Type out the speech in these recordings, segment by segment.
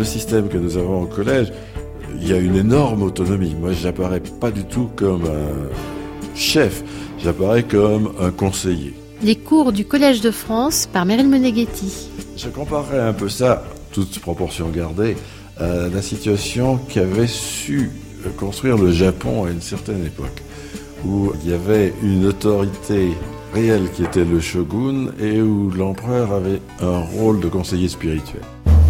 le système que nous avons au collège, il y a une énorme autonomie. Moi, j'apparais pas du tout comme un chef, j'apparais comme un conseiller. Les cours du Collège de France par Meryl Meneghetti. Je comparerais un peu ça, toute proportion gardée, à la situation qu'avait su construire le Japon à une certaine époque, où il y avait une autorité réelle qui était le shogun et où l'empereur avait un rôle de conseiller spirituel.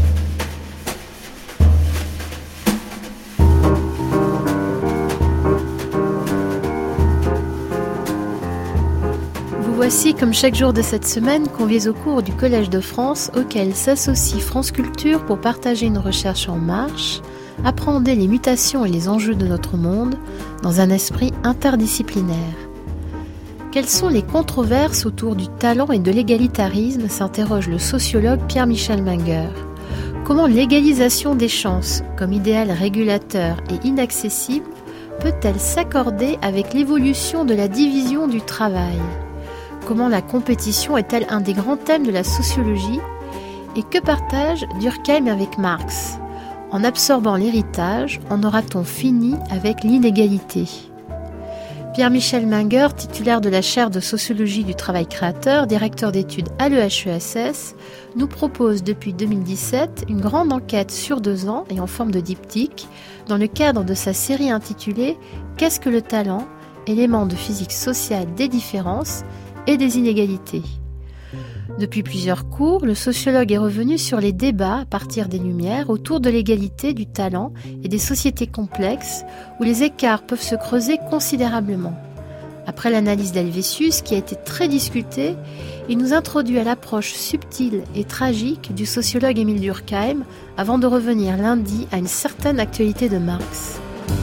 Voici, comme chaque jour de cette semaine, conviés au cours du Collège de France, auquel s'associe France Culture pour partager une recherche en marche, appréhender les mutations et les enjeux de notre monde dans un esprit interdisciplinaire. Quelles sont les controverses autour du talent et de l'égalitarisme, s'interroge le sociologue Pierre-Michel Menger. Comment l'égalisation des chances, comme idéal régulateur et inaccessible, peut-elle s'accorder avec l'évolution de la division du travail ? Comment la compétition est-elle un des grands thèmes de la sociologie ? Et que partage Durkheim avec Marx ? En absorbant l'héritage, en aura-t-on fini avec l'inégalité ? Pierre-Michel Menger, titulaire de la chaire de sociologie du travail créateur, directeur d'études à l'EHESS, nous propose depuis 2017 une grande enquête sur 2 ans et en forme de diptyque dans le cadre de sa série intitulée « Qu'est-ce que le talent ? Élément de physique sociale des différences ?» et des inégalités. Depuis plusieurs cours, le sociologue est revenu sur les débats à partir des Lumières autour de l'égalité du talent et des sociétés complexes où les écarts peuvent se creuser considérablement. Après l'analyse d'Helvétius, qui a été très discutée, il nous introduit à l'approche subtile et tragique du sociologue Émile Durkheim avant de revenir lundi à une certaine actualité de Marx.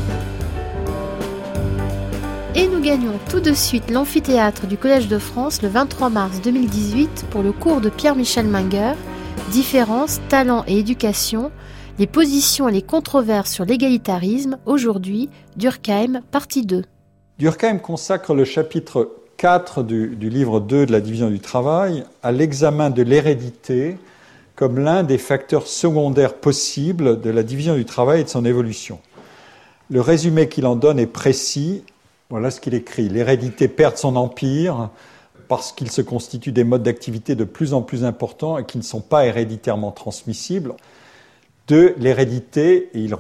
Et nous gagnons tout de suite l'amphithéâtre du Collège de France le 23 mars 2018 pour le cours de Pierre-Michel Menger, Différence, talent et éducation, les positions et les controverses sur l'égalitarisme, aujourd'hui, Durkheim, partie 2. Durkheim consacre le chapitre 4 du livre 2 de la division du travail à l'examen de l'hérédité comme l'un des facteurs secondaires possibles de la division du travail et de son évolution. Le résumé qu'il en donne est précis. Voilà ce qu'il écrit. L'hérédité perd son empire parce qu'il se constitue des modes d'activité de plus en plus importants et qui ne sont pas héréditairement transmissibles. De l'hérédité, et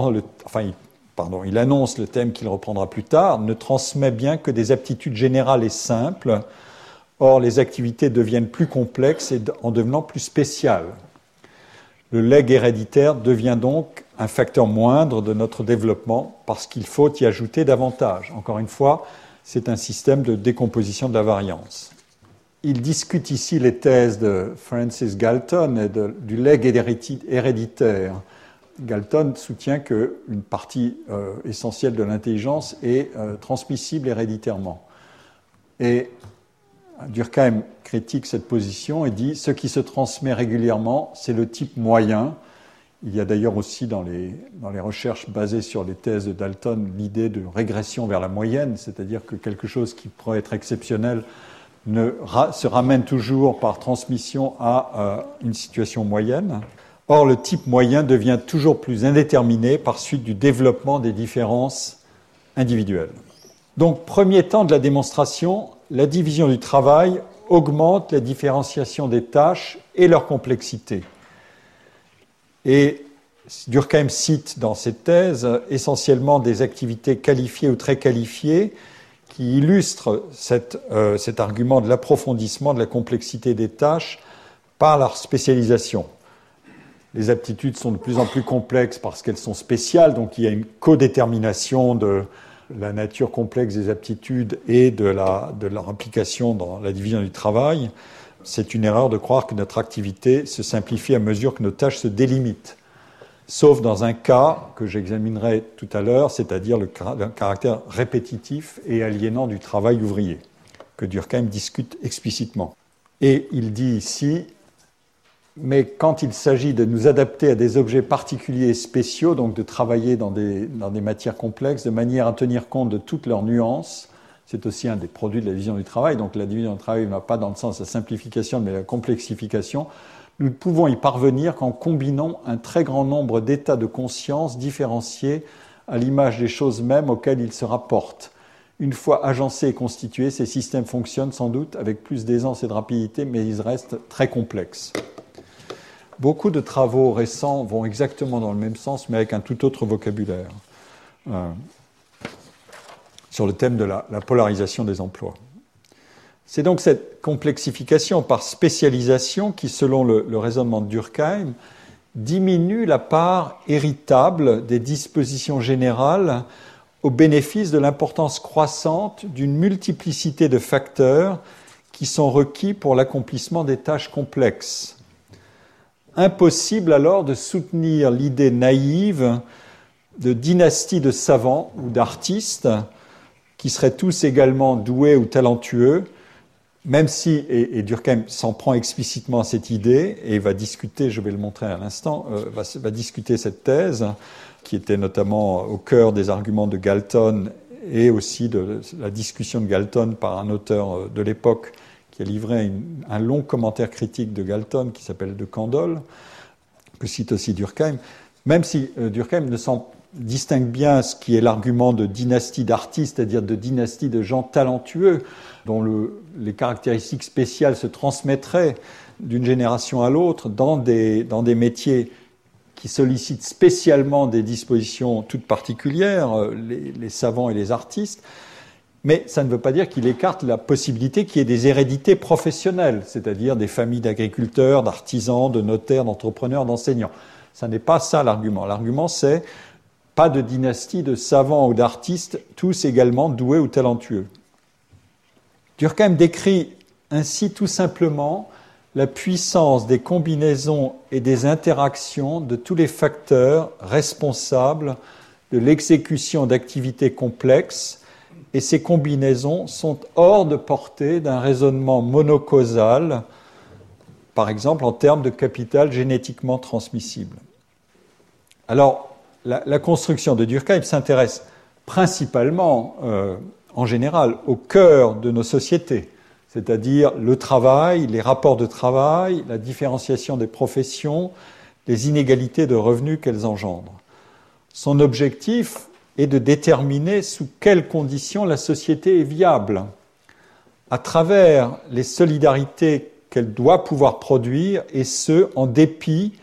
il annonce le thème qu'il reprendra plus tard, ne transmet bien que des aptitudes générales et simples. Or, les activités deviennent plus complexes et en devenant plus spéciales. Le legs héréditaire devient donc un facteur moindre de notre développement parce qu'il faut y ajouter davantage. Encore une fois, c'est un système de décomposition de la variance. Il discute ici les thèses de Francis Galton et du legs héréditaire. Galton soutient qu'une partie essentielle de l'intelligence est transmissible héréditairement. Et Durkheim critique cette position et dit « ce qui se transmet régulièrement, c'est le type moyen ». Il y a d'ailleurs aussi dans les recherches basées sur les thèses de Dalton l'idée de régression vers la moyenne, c'est-à-dire que quelque chose qui pourrait être exceptionnel se ramène toujours par transmission à une situation moyenne. Or, le type moyen devient toujours plus indéterminé par suite du développement des différences individuelles. Donc, premier temps de la démonstration, la division du travail augmente la différenciation des tâches et leur complexité. Et Durkheim cite dans cette thèse essentiellement des activités qualifiées ou très qualifiées qui illustrent cet argument de l'approfondissement de la complexité des tâches par leur spécialisation. Les aptitudes sont de plus en plus complexes parce qu'elles sont spéciales, donc il y a une codétermination de la nature complexe des aptitudes et de leur implication dans la division du travail. C'est une erreur de croire que notre activité se simplifie à mesure que nos tâches se délimitent, sauf dans un cas que j'examinerai tout à l'heure, c'est-à-dire le caractère répétitif et aliénant du travail ouvrier, que Durkheim discute explicitement. Et il dit ici, mais quand il s'agit de nous adapter à des objets particuliers et spéciaux, donc de travailler dans des matières complexes, de manière à tenir compte de toutes leurs nuances, C'est aussi un des produits de la division du travail. Donc la division du travail ne va pas dans le sens de la simplification, mais de la complexification. Nous ne pouvons y parvenir qu'en combinant un très grand nombre d'états de conscience différenciés à l'image des choses mêmes auxquelles ils se rapportent. Une fois agencés et constitués, ces systèmes fonctionnent sans doute avec plus d'aisance et de rapidité, mais ils restent très complexes. Beaucoup de travaux récents vont exactement dans le même sens, mais avec un tout autre vocabulaire, sur le thème de la polarisation des emplois. C'est donc cette complexification par spécialisation qui, selon le raisonnement de Durkheim, diminue la part héritable des dispositions générales au bénéfice de l'importance croissante d'une multiplicité de facteurs qui sont requis pour l'accomplissement des tâches complexes. Impossible alors de soutenir l'idée naïve de dynastie de savants ou d'artistes qui seraient tous également doués ou talentueux, même si, et Durkheim s'en prend explicitement à cette idée, et va discuter, je vais le montrer à l'instant, va discuter cette thèse, qui était notamment au cœur des arguments de Galton et aussi de la discussion de Galton par un auteur de l'époque qui a livré un long commentaire critique de Galton qui s'appelle De Candolle, que cite aussi Durkheim, même si Durkheim ne s'en distingue bien ce qui est l'argument de dynastie d'artistes, c'est-à-dire de dynastie de gens talentueux, dont les caractéristiques spéciales se transmettraient d'une génération à l'autre dans des métiers qui sollicitent spécialement des dispositions toutes particulières, les savants et les artistes, mais ça ne veut pas dire qu'il écarte la possibilité qu'il y ait des hérédités professionnelles, c'est-à-dire des familles d'agriculteurs, d'artisans, de notaires, d'entrepreneurs, d'enseignants. Ça n'est pas ça l'argument. L'argument, c'est pas de dynastie de savants ou d'artistes, tous également doués ou talentueux. Durkheim décrit ainsi tout simplement la puissance des combinaisons et des interactions de tous les facteurs responsables de l'exécution d'activités complexes, et ces combinaisons sont hors de portée d'un raisonnement monocausal, par exemple en termes de capital génétiquement transmissible. Alors, la construction de Durkheim s'intéresse principalement, en général, au cœur de nos sociétés, c'est-à-dire le travail, les rapports de travail, la différenciation des professions, les inégalités de revenus qu'elles engendrent. Son objectif est de déterminer sous quelles conditions la société est viable, à travers les solidarités qu'elle doit pouvoir produire, et ce, en dépit,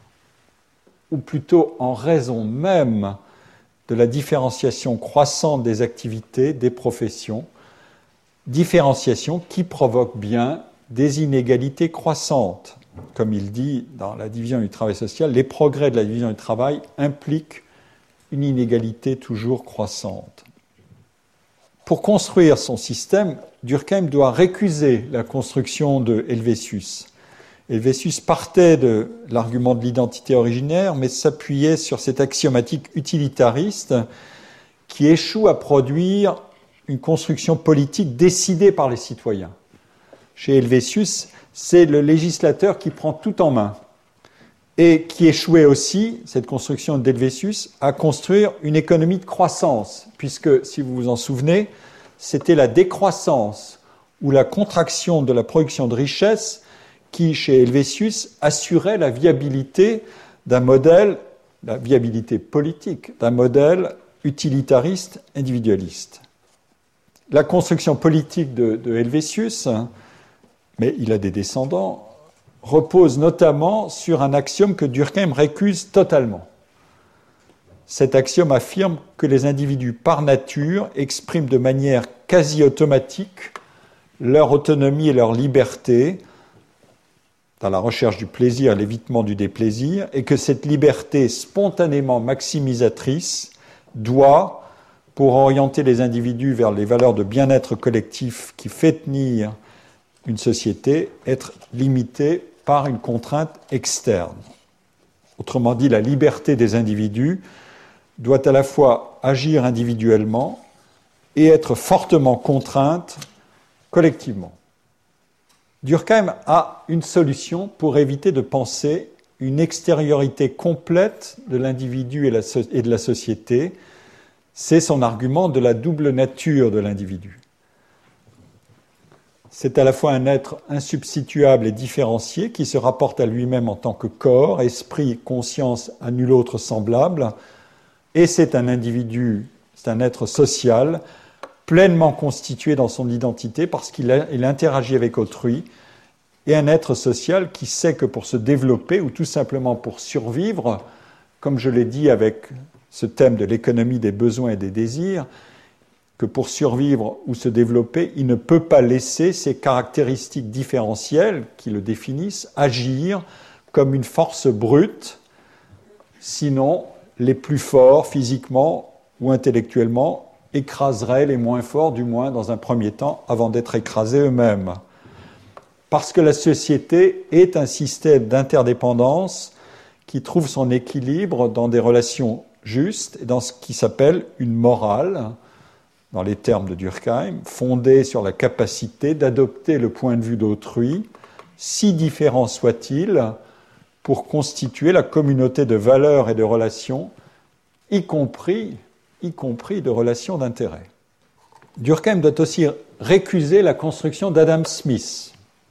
ou plutôt en raison même, de la différenciation croissante des activités, des professions, différenciation qui provoque bien des inégalités croissantes. Comme il dit dans la division du travail social, les progrès de la division du travail impliquent une inégalité toujours croissante. Pour construire son système, Durkheim doit récuser la construction de Helvétius. Helvétius partait de l'argument de l'identité originaire, mais s'appuyait sur cette axiomatique utilitariste qui échoue à produire une construction politique décidée par les citoyens. Chez Helvétius, c'est le législateur qui prend tout en main et qui échouait aussi, cette construction d'Helvétius, à construire une économie de croissance, puisque, si vous vous en souvenez, c'était la décroissance ou la contraction de la production de richesse qui, chez Helvétius, assurait la viabilité d'un modèle, la viabilité politique d'un modèle utilitariste individualiste. La construction politique de Helvétius, mais il a des descendants, repose notamment sur un axiome que Durkheim récuse totalement. Cet axiome affirme que les individus par nature expriment de manière quasi automatique leur autonomie et leur liberté dans la recherche du plaisir et l'évitement du déplaisir, et que cette liberté spontanément maximisatrice doit, pour orienter les individus vers les valeurs de bien-être collectif qui fait tenir une société, être limitée par une contrainte externe. Autrement dit, la liberté des individus doit à la fois agir individuellement et être fortement contrainte collectivement. Durkheim a une solution pour éviter de penser une extériorité complète de l'individu et de la société. C'est son argument de la double nature de l'individu. C'est à la fois un être insubstituable et différencié qui se rapporte à lui-même en tant que corps, esprit, conscience, à nul autre semblable. Et c'est un individu, c'est un être social, pleinement constitué dans son identité parce qu'il interagit avec autrui, et un être social qui sait que pour se développer ou tout simplement pour survivre, comme je l'ai dit avec ce thème de l'économie des besoins et des désirs, que pour survivre ou se développer, il ne peut pas laisser ses caractéristiques différentielles qui le définissent agir comme une force brute, sinon les plus forts physiquement ou intellectuellement écraseraient les moins forts, du moins dans un premier temps, avant d'être écrasés eux-mêmes. Parce que la société est un système d'interdépendance qui trouve son équilibre dans des relations justes et dans ce qui s'appelle une morale, dans les termes de Durkheim, fondée sur la capacité d'adopter le point de vue d'autrui, si différent soit-il, pour constituer la communauté de valeurs et de relations, y compris de relations d'intérêt. Durkheim doit aussi récuser la construction d'Adam Smith.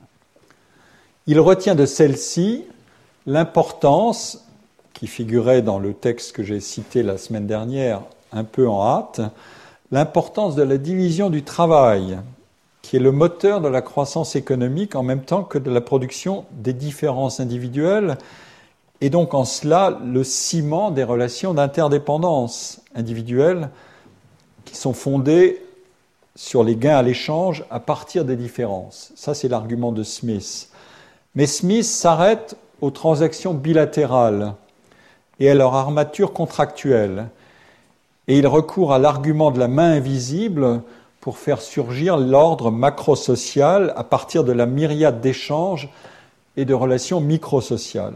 Il retient de celle-ci l'importance, qui figurait dans le texte que j'ai cité la semaine dernière, un peu en hâte, l'importance de la division du travail, qui est le moteur de la croissance économique en même temps que de la production des différences individuelles, et donc en cela le ciment des relations d'interdépendance individuelle qui sont fondées sur les gains à l'échange à partir des différences. Ça, c'est l'argument de Smith. Mais Smith s'arrête aux transactions bilatérales et à leur armature contractuelle. Et il recourt à l'argument de la main invisible pour faire surgir l'ordre macrosocial à partir de la myriade d'échanges et de relations microsociales.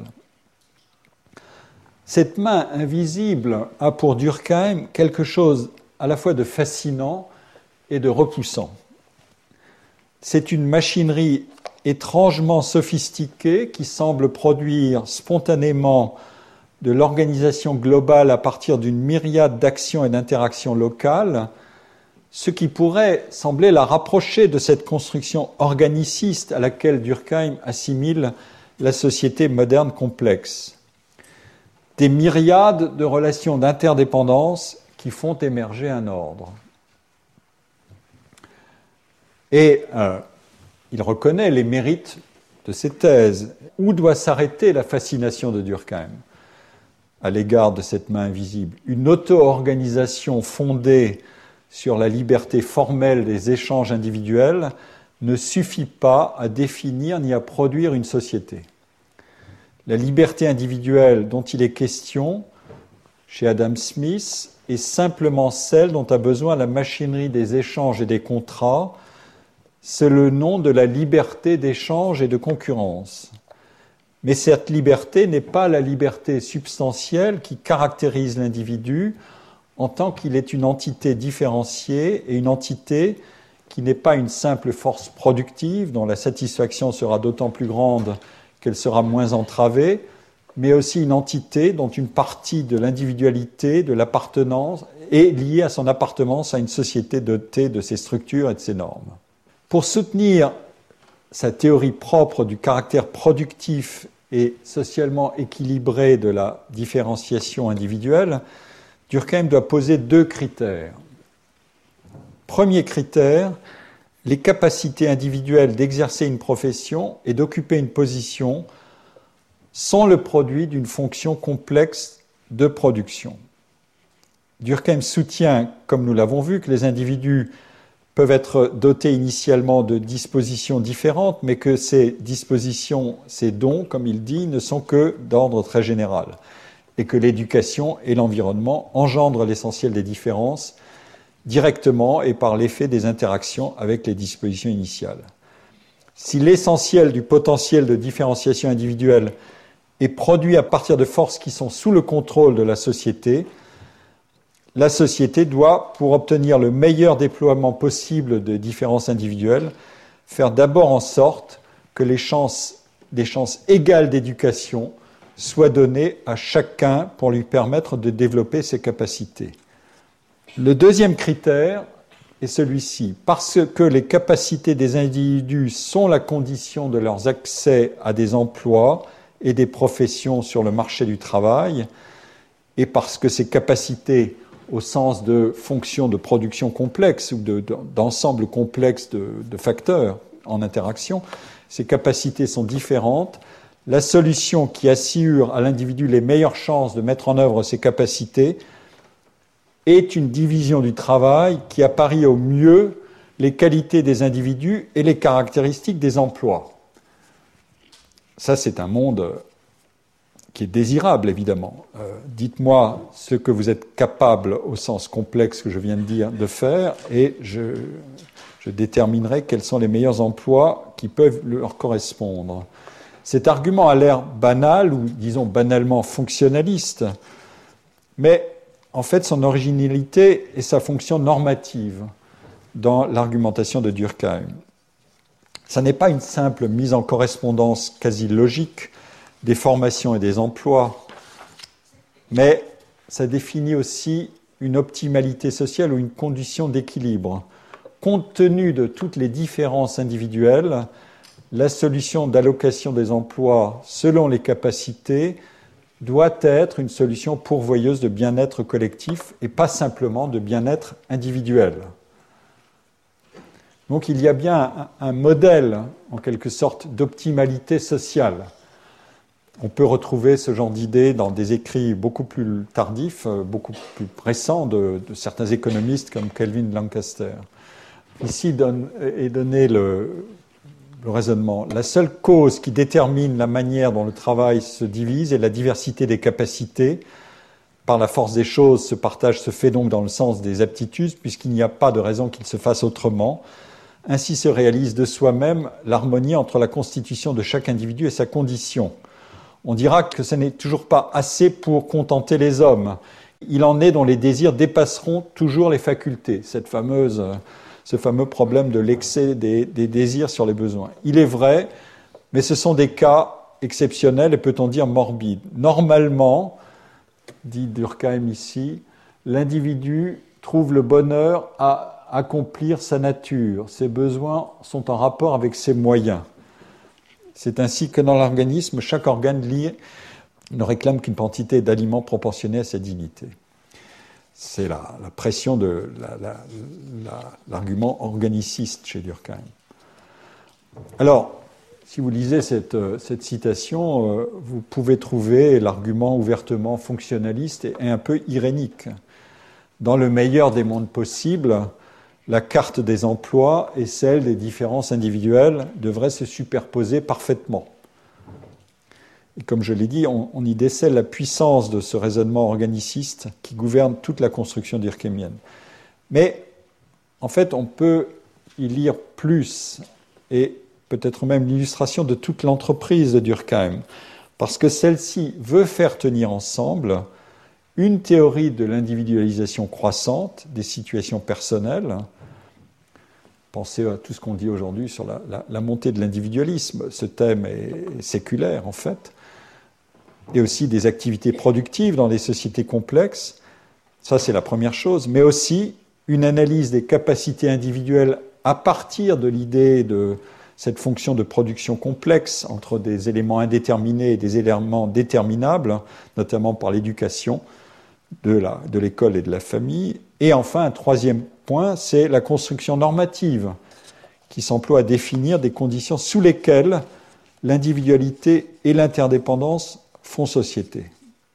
Cette main invisible a pour Durkheim quelque chose à la fois de fascinant et de repoussant. C'est une machinerie étrangement sophistiquée qui semble produire spontanément de l'organisation globale à partir d'une myriade d'actions et d'interactions locales, ce qui pourrait sembler la rapprocher de cette construction organiciste à laquelle Durkheim assimile la société moderne complexe. Des myriades de relations d'interdépendance qui font émerger un ordre. Et il reconnaît les mérites de ces thèses. Où doit s'arrêter la fascination de Durkheim à l'égard de cette main invisible? Une auto-organisation fondée sur la liberté formelle des échanges individuels ne suffit pas à définir ni à produire une société. La liberté individuelle dont il est question chez Adam Smith est simplement celle dont a besoin la machinerie des échanges et des contrats. C'est le nom de la liberté d'échange et de concurrence. Mais cette liberté n'est pas la liberté substantielle qui caractérise l'individu en tant qu'il est une entité différenciée et une entité qui n'est pas une simple force productive dont la satisfaction sera d'autant plus grande qu'elle sera moins entravée, mais aussi une entité dont une partie de l'individualité, de l'appartenance, est liée à son appartenance à une société dotée de ses structures et de ses normes. Pour soutenir sa théorie propre du caractère productif et socialement équilibré de la différenciation individuelle, Durkheim doit poser deux critères. Premier critère, les capacités individuelles d'exercer une profession et d'occuper une position sont le produit d'une fonction complexe de production. Durkheim soutient, comme nous l'avons vu, que les individus peuvent être dotés initialement de dispositions différentes, mais que ces dispositions, ces dons, comme il dit, ne sont que d'ordre très général, et que l'éducation et l'environnement engendrent l'essentiel des différences directement et par l'effet des interactions avec les dispositions initiales. Si l'essentiel du potentiel de différenciation individuelle est produit à partir de forces qui sont sous le contrôle de la société doit, pour obtenir le meilleur déploiement possible de différences individuelles, faire d'abord en sorte que des chances égales d'éducation soient données à chacun pour lui permettre de développer ses capacités. Le deuxième critère est celui-ci. Parce que les capacités des individus sont la condition de leur accès à des emplois et des professions sur le marché du travail, et parce que ces capacités, au sens de fonctions de production complexes ou d'ensemble complexe de facteurs en interaction, ces capacités sont différentes. La solution qui assure à l'individu les meilleures chances de mettre en œuvre ces capacités est une division du travail qui apparie au mieux les qualités des individus et les caractéristiques des emplois. Ça, c'est un monde qui est désirable, évidemment. Dites-moi ce que vous êtes capable, au sens complexe que je viens de dire, de faire, et je déterminerai quels sont les meilleurs emplois qui peuvent leur correspondre. Cet argument a l'air banal, ou disons banalement fonctionnaliste, mais en fait son originalité est sa fonction normative dans l'argumentation de Durkheim. Ça n'est pas une simple mise en correspondance quasi logique des formations et des emplois, mais ça définit aussi une optimalité sociale ou une condition d'équilibre. Compte tenu de toutes les différences individuelles, la solution d'allocation des emplois selon les capacités doit être une solution pourvoyeuse de bien-être collectif et pas simplement de bien-être individuel. Donc il y a bien un modèle, en quelque sorte, d'optimalité sociale. On peut retrouver ce genre d'idée dans des écrits beaucoup plus tardifs, beaucoup plus récents de certains économistes comme Kelvin Lancaster. Ici est donné le raisonnement. La seule cause qui détermine la manière dont le travail se divise est la diversité des capacités. Par la force des choses, ce partage se fait donc dans le sens des aptitudes, puisqu'il n'y a pas de raison qu'il se fasse autrement. Ainsi se réalise de soi-même l'harmonie entre la constitution de chaque individu et sa condition. On dira que ce n'est toujours pas assez pour contenter les hommes. Il en est dont les désirs dépasseront toujours les facultés. Ce fameux problème de l'excès des désirs sur les besoins. Il est vrai, mais ce sont des cas exceptionnels et peut-on dire morbides. Normalement, dit Durkheim ici, l'individu trouve le bonheur à accomplir sa nature. Ses besoins sont en rapport avec ses moyens. C'est ainsi que dans l'organisme, chaque organe ne réclame qu'une quantité d'aliments proportionnée à sa dignité. C'est la pression de l'argument organiciste chez Durkheim. Alors, si vous lisez cette citation, vous pouvez trouver l'argument ouvertement fonctionnaliste et un peu irénique. Dans le meilleur des mondes possibles, la carte des emplois et celle des différences individuelles devraient se superposer parfaitement. Et comme je l'ai dit, on y décèle la puissance de ce raisonnement organiciste qui gouverne toute la construction durkheimienne. Mais en fait, on peut y lire plus, et peut-être même l'illustration de toute l'entreprise de Durkheim, parce que celle-ci veut faire tenir ensemble une théorie de l'individualisation croissante des situations personnelles. Pensez à tout ce qu'on dit aujourd'hui sur la montée de l'individualisme. Ce thème est séculaire, en fait. Et aussi des activités productives dans les sociétés complexes. Ça, c'est la première chose. Mais aussi une analyse des capacités individuelles à partir de l'idée de cette fonction de production complexe entre des éléments indéterminés et des éléments déterminables, notamment par l'éducation de l'école et de la famille. Et enfin, un troisième point, c'est la construction normative qui s'emploie à définir des conditions sous lesquelles l'individualité et l'interdépendance font société.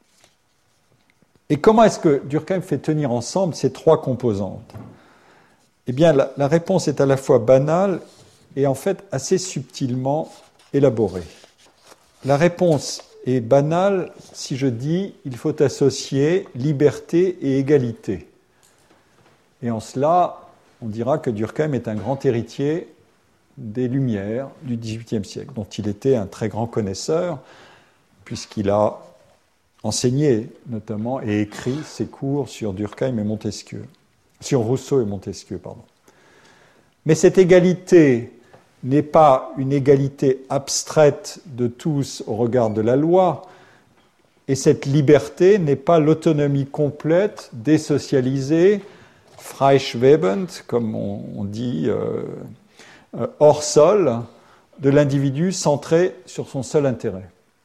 Et comment est-ce que Durkheim fait tenir ensemble ces trois composantes ? Eh bien, la réponse est à la fois banale et en fait assez subtilement élaborée. La réponse est banale si je dis il faut associer liberté et égalité. Et en cela, on dira que Durkheim est un grand héritier des Lumières du XVIIIe siècle, dont il était un très grand connaisseur, puisqu'il a enseigné notamment et écrit ses cours sur Durkheim et Montesquieu, sur Rousseau et Montesquieu, pardon. Mais cette égalité n'est pas une égalité abstraite de tous au regard de la loi, et cette liberté n'est pas l'autonomie complète, désocialisée, freischwebend, comme on dit, hors sol, de l'individu centré sur son seul intérêt.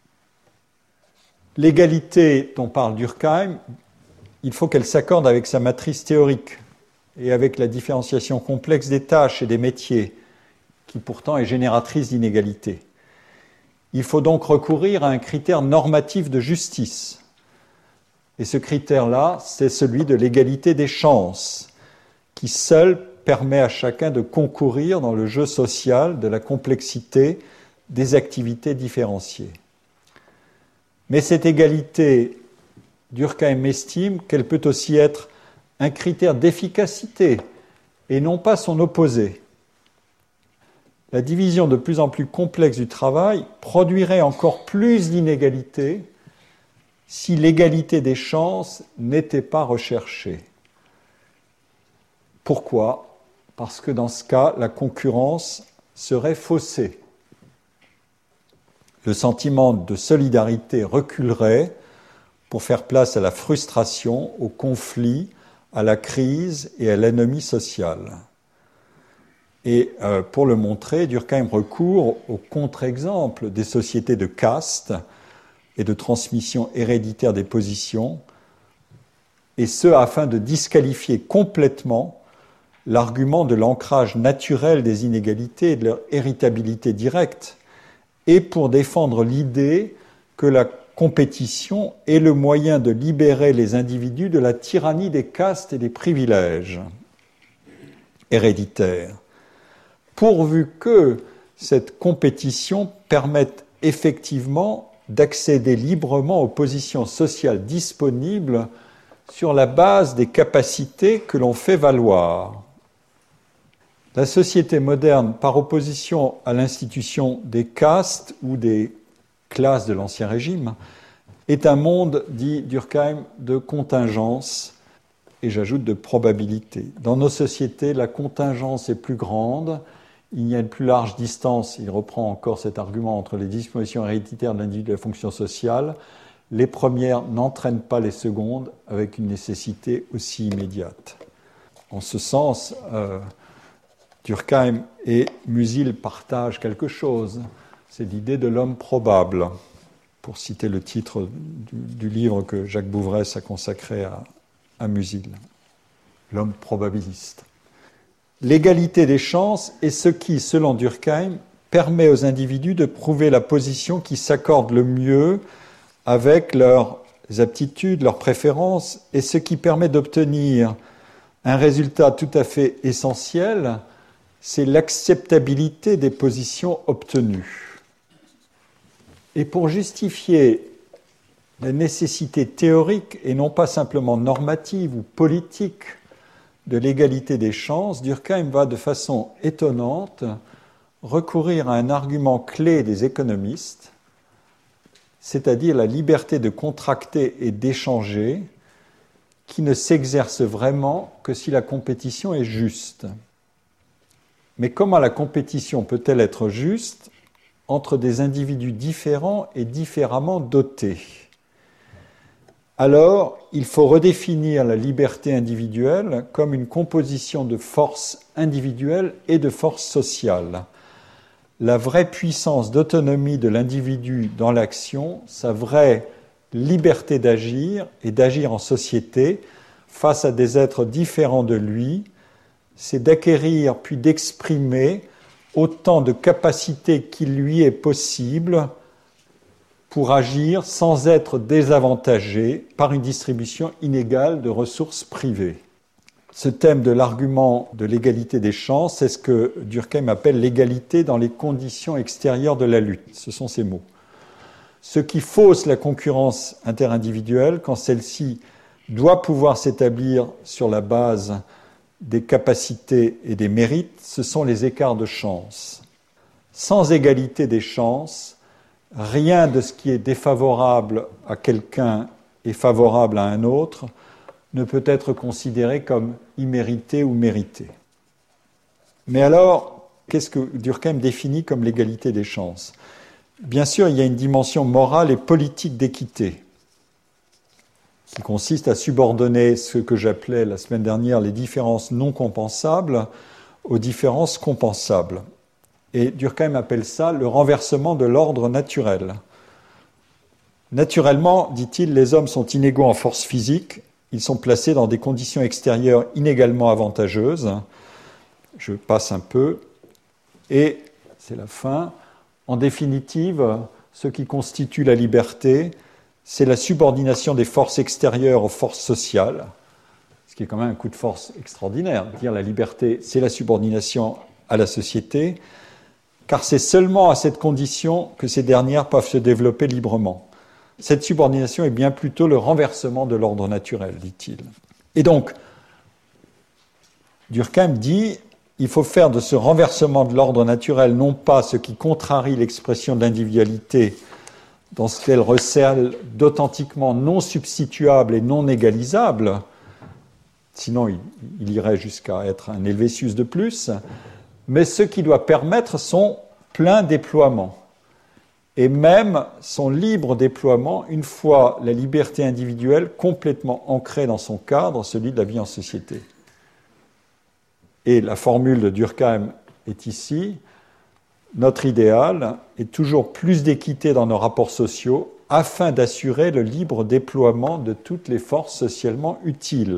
L'égalité dont parle Durkheim, il faut qu'elle s'accorde avec sa matrice théorique et avec la différenciation complexe des tâches et des métiers, qui pourtant est génératrice d'inégalités. Il faut donc recourir à un critère normatif de justice. Et ce critère-là, c'est celui de l'égalité des chances, qui seul permet à chacun de concourir dans le jeu social de la complexité des activités différenciées. Mais cette égalité, Durkheim estime qu'elle peut aussi être un critère d'efficacité et non pas son opposé. La division de plus en plus complexe du travail produirait encore plus d'inégalités si l'égalité des chances n'était pas recherchée. Pourquoi ? Parce que dans ce cas, la concurrence serait faussée. Le sentiment de solidarité reculerait pour faire place à la frustration, au conflit, à la crise et à l'anomie sociale. Et pour le montrer, Durkheim recourt au contre-exemple des sociétés de caste et de transmission héréditaire des positions, et ce afin de disqualifier complètement l'argument de l'ancrage naturel des inégalités et de leur héritabilité directe, et pour défendre l'idée que la compétition est le moyen de libérer les individus de la tyrannie des castes et des privilèges héréditaires, pourvu que cette compétition permette effectivement d'accéder librement aux positions sociales disponibles sur la base des capacités que l'on fait valoir. La société moderne, par opposition à l'institution des castes ou des classes de l'Ancien Régime, est un monde, dit Durkheim, de contingence, et j'ajoute de probabilité. Dans nos sociétés, la contingence est plus grande, il y a une plus large distance, il reprend encore cet argument, entre les dispositions héréditaires de l'individu et la fonction sociale. Les premières n'entraînent pas les secondes avec une nécessité aussi immédiate. En ce sens, Durkheim et Musil partagent quelque chose, c'est l'idée de l'homme probable, pour citer le titre du livre que Jacques Bouvresse a consacré à Musil, l'homme probabiliste. L'égalité des chances est ce qui, selon Durkheim, permet aux individus de prouver la position qui s'accorde le mieux avec leurs aptitudes, leurs préférences, et ce qui permet d'obtenir un résultat tout à fait essentiel, c'est l'acceptabilité des positions obtenues. Et pour justifier la nécessité théorique et non pas simplement normative ou politique de l'égalité des chances, Durkheim va de façon étonnante recourir à un argument clé des économistes, c'est-à-dire la liberté de contracter et d'échanger, qui ne s'exerce vraiment que si la compétition est juste. Mais comment la compétition peut-elle être juste entre des individus différents et différemment dotés ? Alors, il faut redéfinir la liberté individuelle comme une composition de forces individuelles et de forces sociales. La vraie puissance d'autonomie de l'individu dans l'action, sa vraie liberté d'agir et d'agir en société face à des êtres différents de lui, c'est d'acquérir puis d'exprimer autant de capacités qu'il lui est possible pour agir sans être désavantagé par une distribution inégale de ressources privées. Ce thème de l'argument de l'égalité des chances, c'est ce que Durkheim appelle l'égalité dans les conditions extérieures de la lutte. Ce sont ces mots. Ce qui fausse la concurrence interindividuelle quand celle-ci doit pouvoir s'établir sur la base des capacités et des mérites, ce sont les écarts de chance. Sans égalité des chances, rien de ce qui est défavorable à quelqu'un et favorable à un autre ne peut être considéré comme immérité ou mérité. Mais alors, qu'est-ce que Durkheim définit comme l'égalité des chances ? Bien sûr, il y a une dimension morale et politique d'équité qui consiste à subordonner ce que j'appelais la semaine dernière les différences non compensables aux différences compensables. Et Durkheim appelle ça le renversement de l'ordre naturel. Naturellement, dit-il, les hommes sont inégaux en force physique, ils sont placés dans des conditions extérieures inégalement avantageuses. Je passe un peu, et c'est la fin. En définitive, ce qui constitue la liberté, c'est la subordination des forces extérieures aux forces sociales, ce qui est quand même un coup de force extraordinaire. Dire la liberté, c'est la subordination à la société, car c'est seulement à cette condition que ces dernières peuvent se développer librement. Cette subordination est bien plutôt le renversement de l'ordre naturel, dit-il. Et donc, Durkheim dit, il faut faire de ce renversement de l'ordre naturel non pas ce qui contrarie l'expression de l'individualité dans ce qu'elle recèle d'authentiquement non substituable et non égalisable, sinon il irait jusqu'à être un Helvétius de plus, mais ce qui doit permettre son plein déploiement, et même son libre déploiement une fois la liberté individuelle complètement ancrée dans son cadre, celui de la vie en société. Et la formule de Durkheim est ici, notre idéal est toujours plus d'équité dans nos rapports sociaux afin d'assurer le libre déploiement de toutes les forces socialement utiles.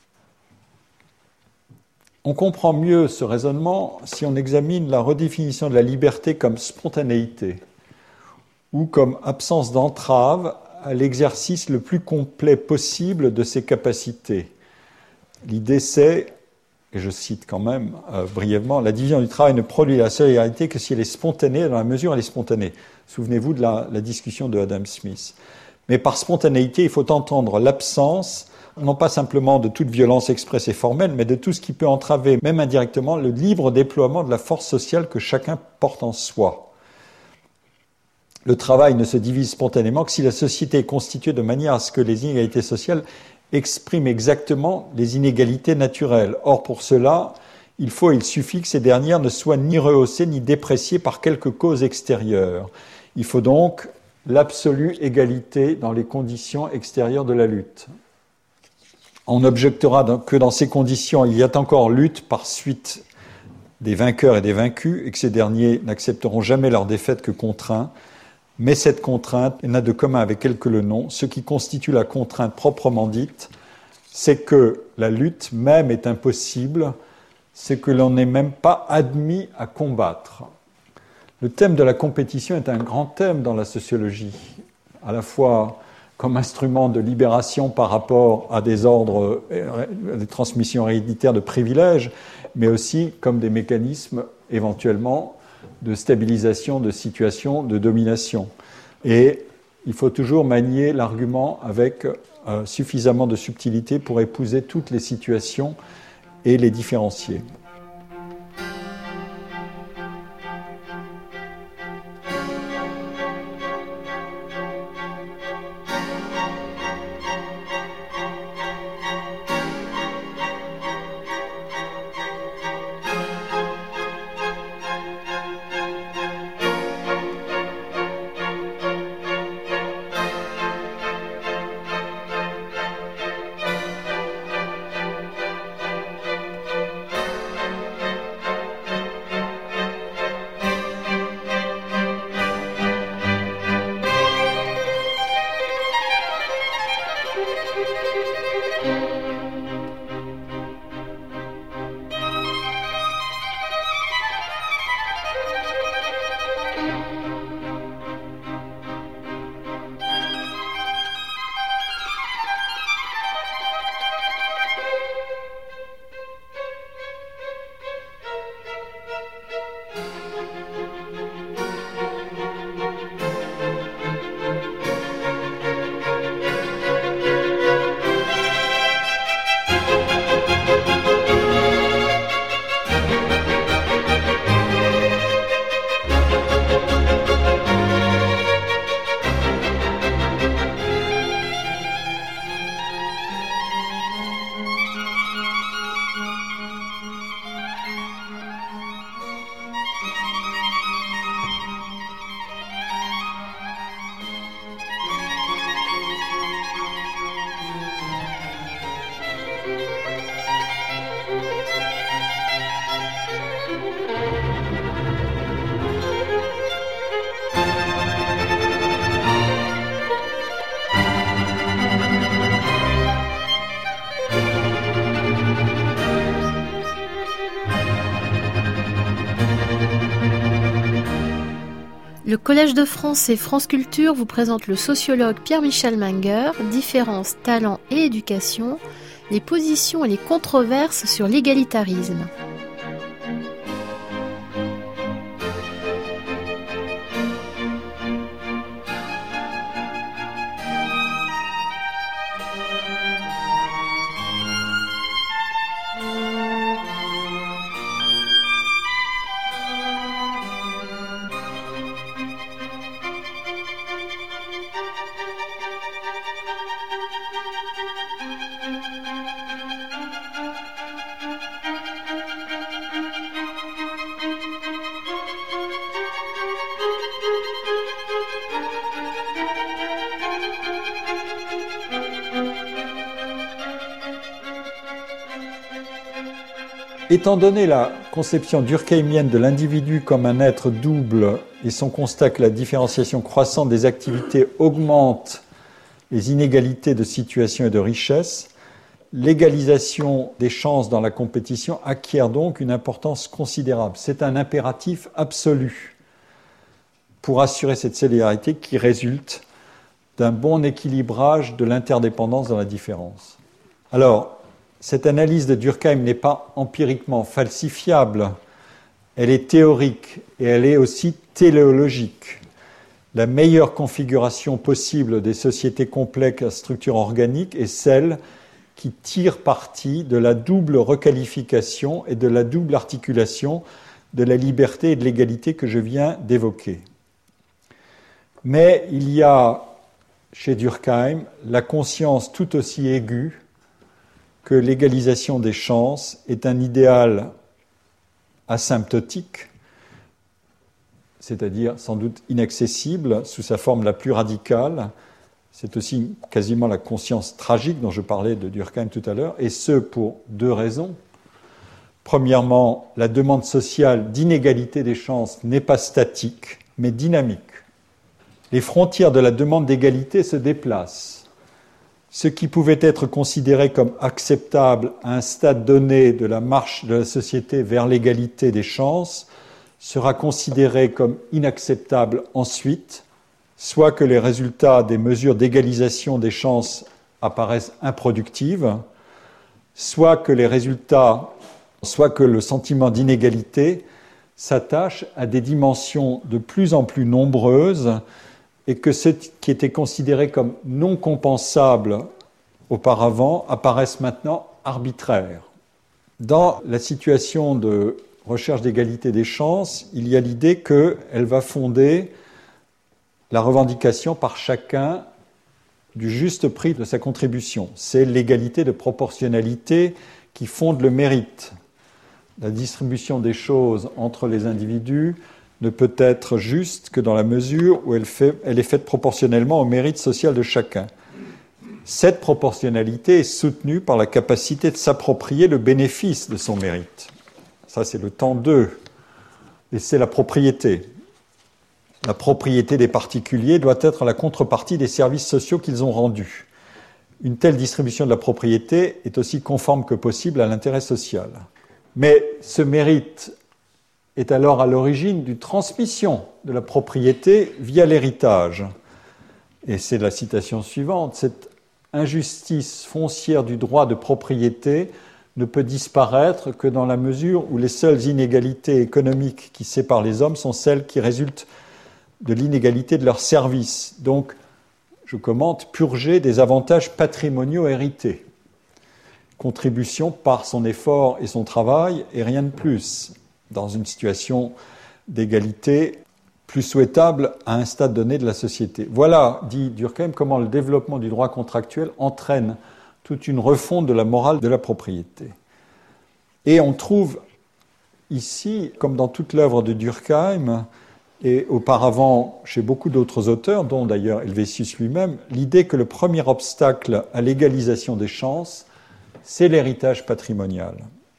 On comprend mieux ce raisonnement si on examine la redéfinition de la liberté comme spontanéité ou comme absence d'entrave à l'exercice le plus complet possible de ses capacités. L'idée c'est, et je cite quand même brièvement, la division du travail ne produit la solidarité que si elle est spontanée, dans la mesure où elle est spontanée. Souvenez-vous de la discussion de Adam Smith. Mais par spontanéité, il faut entendre l'absence, non pas simplement de toute violence expresse et formelle, mais de tout ce qui peut entraver, même indirectement, le libre déploiement de la force sociale que chacun porte en soi. Le travail ne se divise spontanément que si la société est constituée de manière à ce que les inégalités sociales expriment exactement les inégalités naturelles. Or, pour cela, il suffit que ces dernières ne soient ni rehaussées ni dépréciées par quelque cause extérieure. Il faut donc l'absolue égalité dans les conditions extérieures de la lutte. On objectera que dans ces conditions, il y a encore lutte par suite des vainqueurs et des vaincus, et que ces derniers n'accepteront jamais leur défaite que contraints. Mais cette contrainte n'a de commun avec elle que le nom. Ce qui constitue la contrainte proprement dite, c'est que la lutte même est impossible, c'est que l'on n'est même pas admis à combattre. Le thème de la compétition est un grand thème dans la sociologie, à la fois comme instrument de libération par rapport à des ordres, des transmissions héréditaires de privilèges, mais aussi comme des mécanismes éventuellement de stabilisation de situation, de domination. Et il faut toujours manier l'argument avec suffisamment de subtilité pour épouser toutes les situations et les différencier. Le Collège de France et France Culture vous présente le sociologue Pierre-Michel Menger, Différences, talents et éducation, les positions et les controverses sur l'égalitarisme. Étant donné la conception durkheimienne de l'individu comme un être double et son constat que la différenciation croissante des activités augmente les inégalités de situation et de richesse, l'égalisation des chances dans la compétition acquiert donc une importance considérable. C'est un impératif absolu pour assurer cette solidarité qui résulte d'un bon équilibrage de l'interdépendance dans la différence. Alors, cette analyse de Durkheim n'est pas empiriquement falsifiable, elle est théorique et elle est aussi téléologique. La meilleure configuration possible des sociétés complexes à structure organique est celle qui tire parti de la double requalification et de la double articulation de la liberté et de l'égalité que je viens d'évoquer. Mais il y a chez Durkheim la conscience tout aussi aiguë que l'égalisation des chances est un idéal asymptotique, c'est-à-dire sans doute inaccessible sous sa forme la plus radicale. C'est aussi quasiment la conscience tragique dont je parlais de Durkheim tout à l'heure, et ce pour deux raisons. Premièrement, la demande sociale d'inégalité des chances n'est pas statique, mais dynamique. Les frontières de la demande d'égalité se déplacent. Ce qui pouvait être considéré comme acceptable à un stade donné de la marche de la société vers l'égalité des chances sera considéré comme inacceptable ensuite, soit que les résultats des mesures d'égalisation des chances apparaissent improductives, soit que le sentiment d'inégalité s'attache à des dimensions de plus en plus nombreuses et que ce qui était considéré comme non compensable auparavant apparaissent maintenant arbitraires. Dans la situation de recherche d'égalité des chances, il y a l'idée qu'elle va fonder la revendication par chacun du juste prix de sa contribution. C'est l'égalité de proportionnalité qui fonde le mérite. La distribution des choses entre les individus ne peut être juste que dans la mesure où elle est faite proportionnellement au mérite social de chacun. Cette proportionnalité est soutenue par la capacité de s'approprier le bénéfice de son mérite. Ça, c'est le temps 2. Et c'est la propriété. La propriété des particuliers doit être la contrepartie des services sociaux qu'ils ont rendus. Une telle distribution de la propriété est aussi conforme que possible à l'intérêt social. Mais ce mérite est alors à l'origine d'une transmission de la propriété via l'héritage. Et c'est la citation suivante, cette injustice foncière du droit de propriété ne peut disparaître que dans la mesure où les seules inégalités économiques qui séparent les hommes sont celles qui résultent de l'inégalité de leurs services. Donc, je commente, purger des avantages patrimoniaux hérités. Contribution par son effort et son travail et rien de plus, dans une situation d'égalité plus souhaitable à un stade donné de la société. Voilà, dit Durkheim, comment le développement du droit contractuel entraîne toute une refonte de la morale de la propriété. Et on trouve ici, comme dans toute l'œuvre de Durkheim, et auparavant chez beaucoup d'autres auteurs, dont d'ailleurs Helvétius lui-même, l'idée que le premier obstacle à l'égalisation des chances, c'est l'héritage patrimonial.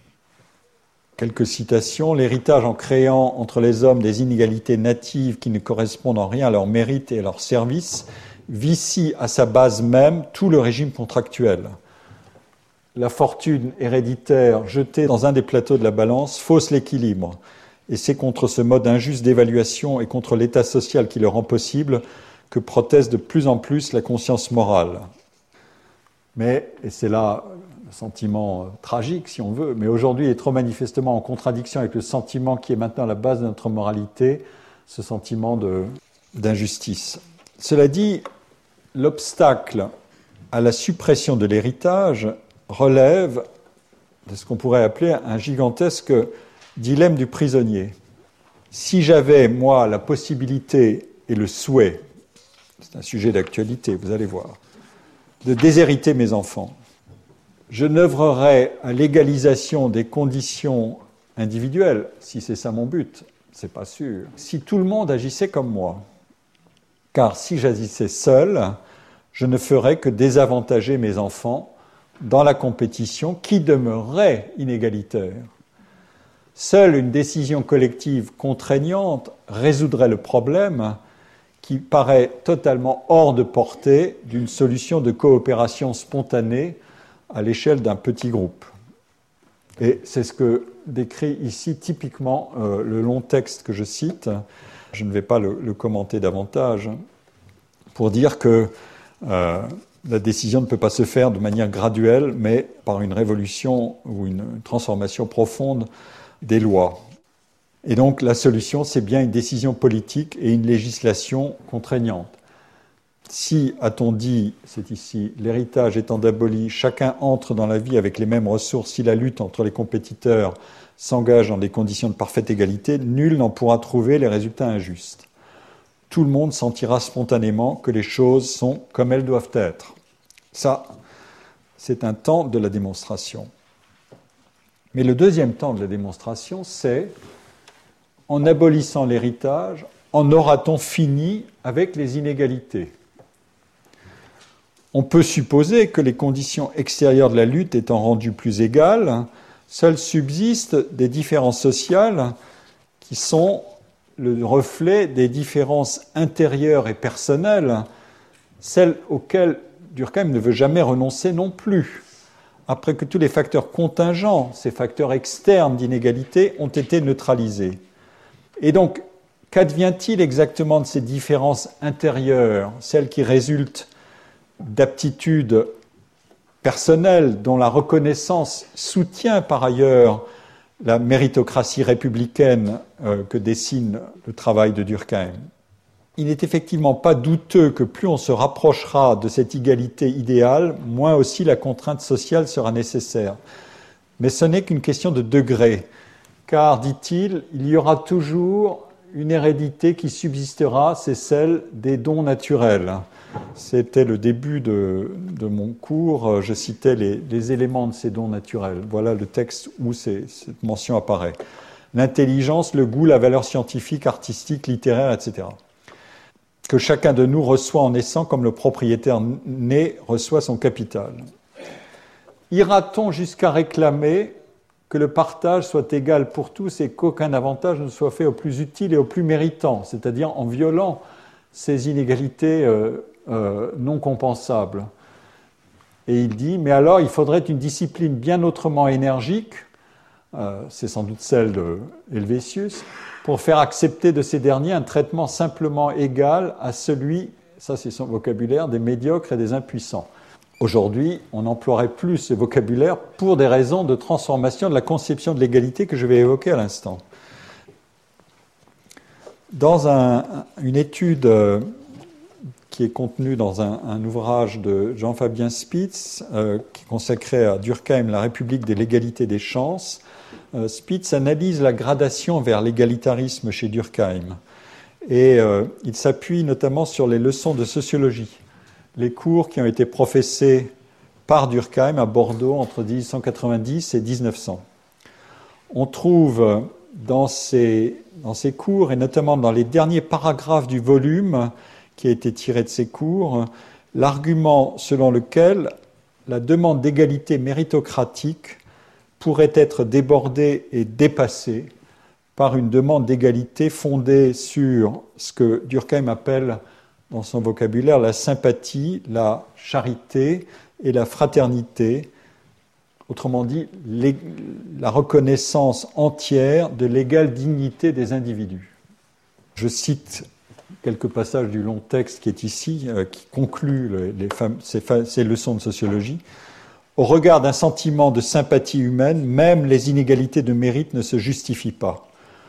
Quelques citations. L'héritage en créant entre les hommes des inégalités natives qui ne correspondent en rien à leur mérite et à leur service, vicie à sa base même tout le régime contractuel. La fortune héréditaire jetée dans un des plateaux de la balance fausse l'équilibre. et c'est contre ce mode injuste d'évaluation et contre l'état social qui le rend possible que proteste de plus en plus la conscience morale. Mais, et c'est là le sentiment tragique si on veut, mais aujourd'hui il est trop manifestement en contradiction avec le sentiment qui est maintenant à la base de notre moralité, ce sentiment d'injustice. Cela dit, l'obstacle à la suppression de l'héritage relève de ce qu'on pourrait appeler un gigantesque dilemme du prisonnier. Si j'avais, moi, la possibilité et le souhait, c'est un sujet d'actualité, vous allez voir, de déshériter mes enfants, je n'œuvrerais à l'égalisation des conditions individuelles, si c'est ça mon but, c'est pas sûr, si tout le monde agissait comme moi. Car si j'agissais seul, je ne ferais que désavantager mes enfants dans la compétition qui demeurerait inégalitaire. Seule une décision collective contraignante résoudrait le problème qui paraît totalement hors de portée d'une solution de coopération spontanée à l'échelle d'un petit groupe. Et c'est ce que décrit ici typiquement le long texte que je cite. Je ne vais pas le commenter davantage, pour dire que la décision ne peut pas se faire de manière graduelle, mais par une révolution ou une transformation profonde des lois. Et donc la solution, c'est bien une décision politique et une législation contraignante. Si, a-t-on dit, c'est ici, l'héritage étant aboli, chacun entre dans la vie avec les mêmes ressources, si la lutte entre les compétiteurs s'engage dans des conditions de parfaite égalité, nul n'en pourra trouver les résultats injustes. Tout le monde sentira spontanément que les choses sont comme elles doivent être. Ça, c'est un temps de la démonstration. Mais le deuxième temps de la démonstration, c'est en abolissant l'héritage, en aura-t-on fini avec les inégalités ? On peut supposer que les conditions extérieures de la lutte étant rendues plus égales, seules subsistent des différences sociales qui sont le reflet des différences intérieures et personnelles, celles auxquelles Durkheim ne veut jamais renoncer non plus, après que tous les facteurs contingents, ces facteurs externes d'inégalité, ont été neutralisés. Et donc, qu'advient-il exactement de ces différences intérieures, celles qui résultent d'aptitudes personnelles dont la reconnaissance soutient par ailleurs la méritocratie républicaine que dessine le travail de Durkheim? Il n'est effectivement pas douteux que plus on se rapprochera de cette égalité idéale, moins aussi la contrainte sociale sera nécessaire. Mais ce n'est qu'une question de degré, car, dit-il, il y aura toujours une hérédité qui subsistera, c'est celle des dons naturels. C'était le début de mon cours, je citais les éléments de ces dons naturels. Voilà le texte où cette mention apparaît. L'intelligence, le goût, la valeur scientifique, artistique, littéraire, etc. Que chacun de nous reçoit en naissant comme le propriétaire né reçoit son capital. Ira-t-on jusqu'à réclamer que le partage soit égal pour tous et qu'aucun avantage ne soit fait au plus utile et au plus méritant, c'est-à-dire en violant ces inégalités non compensables? Et il dit, mais alors il faudrait une discipline bien autrement énergique, c'est sans doute celle de Helvétius, pour faire accepter de ces derniers un traitement simplement égal à celui, ça c'est son vocabulaire, des médiocres et des impuissants. Aujourd'hui, on n'emploierait plus ce vocabulaire pour des raisons de transformation de la conception de l'égalité que je vais évoquer à l'instant. Dans une étude qui est contenue dans un ouvrage de Jean-Fabien Spitz, qui est consacré à Durkheim, La République de l'égalité des chances, Spitz analyse la gradation vers l'égalitarisme chez Durkheim. Et il s'appuie notamment sur les leçons de sociologie, les cours qui ont été professés par Durkheim à Bordeaux entre 1890 et 1900. On trouve dans ces cours, et notamment dans les derniers paragraphes du volume qui a été tiré de ces cours, l'argument selon lequel la demande d'égalité méritocratique pourrait être débordée et dépassée par une demande d'égalité fondée sur ce que Durkheim appelle dans son vocabulaire la sympathie, la charité et la fraternité, autrement dit, la reconnaissance entière de l'égale dignité des individus. Je cite quelques passages du long texte qui est ici, qui conclut ces leçons de sociologie. Au regard d'un sentiment de sympathie humaine, même les inégalités de mérite ne se justifient pas.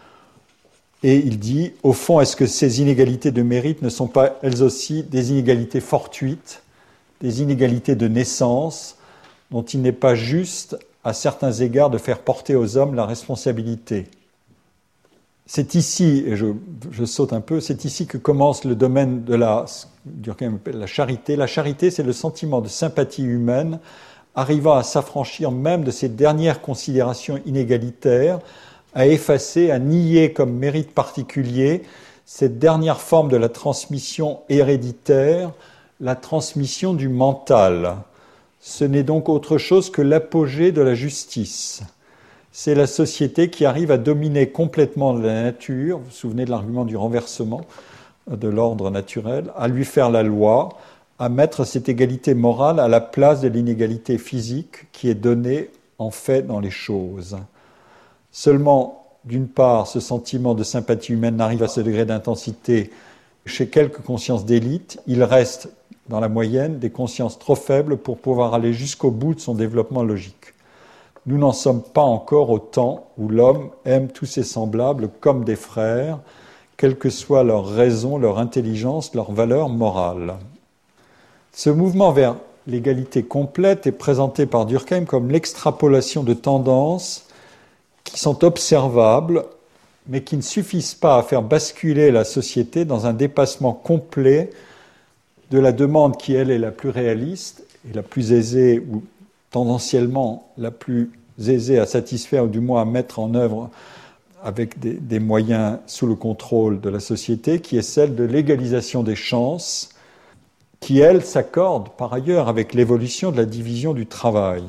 Et il dit, au fond, est-ce que ces inégalités de mérite ne sont pas, elles aussi, des inégalités fortuites, des inégalités de naissance, dont il n'est pas juste, à certains égards, de faire porter aux hommes la responsabilité. C'est ici, et je saute un peu, c'est ici que commence le domaine de la charité. La charité, c'est le sentiment de sympathie humaine, arrivant à s'affranchir même de ces dernières considérations inégalitaires, à effacer, à nier comme mérite particulier cette dernière forme de la transmission héréditaire, la transmission du mental. Ce n'est donc autre chose que l'apogée de la justice. C'est la société qui arrive à dominer complètement la nature, vous vous souvenez de l'argument du renversement de l'ordre naturel, à lui faire la loi, à mettre cette égalité morale à la place de l'inégalité physique qui est donnée en fait dans les choses. Seulement, d'une part, ce sentiment de sympathie humaine n'arrive à ce degré d'intensité chez quelques consciences d'élite. Il reste, dans la moyenne, des consciences trop faibles pour pouvoir aller jusqu'au bout de son développement logique. Nous n'en sommes pas encore au temps où l'homme aime tous ses semblables comme des frères, quelle que soit leur raison, leur intelligence, leur valeur morale. Ce mouvement vers l'égalité complète est présenté par Durkheim comme l'extrapolation de tendances qui sont observables, mais qui ne suffisent pas à faire basculer la société dans un dépassement complet de la demande qui, elle, est la plus réaliste et la plus aisée, ou tendanciellement la plus aisée à satisfaire, ou du moins à mettre en œuvre avec des moyens sous le contrôle de la société, qui est celle de l'égalisation des chances, qui, elle, s'accorde par ailleurs avec l'évolution de la division du travail.